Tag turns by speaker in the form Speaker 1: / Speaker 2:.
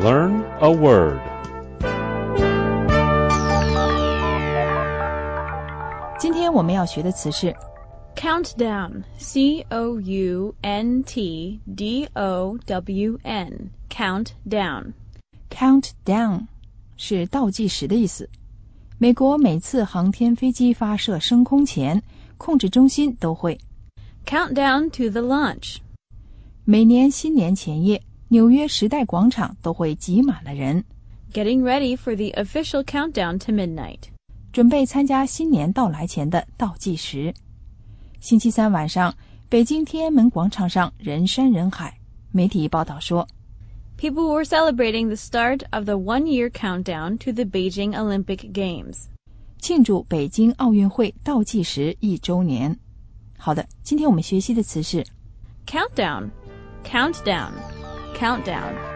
Speaker 1: Learn a word.
Speaker 2: 今天我们要学的词是
Speaker 3: Countdown, C-O-U-N-T-D-O-W-N, countdown.
Speaker 2: count down 是倒计时的意思。美国每次航天飞机发射升空前，控制中心都会
Speaker 3: Countdown to the launch.
Speaker 2: 每年新年前夜，纽约时代广场都会挤满了人，
Speaker 3: Getting ready for the official countdown to midnight.
Speaker 2: 准备参加新年到来前的倒计时。星期三晚上，北京天安门广场上人山人海。媒体报道说
Speaker 3: People were celebrating the start of the one-year countdown to the Beijing Olympic Games.
Speaker 2: 庆祝北京奥运会倒计时1周年。好的，今天我们学习的词是
Speaker 3: Countdown, countdown, countdown.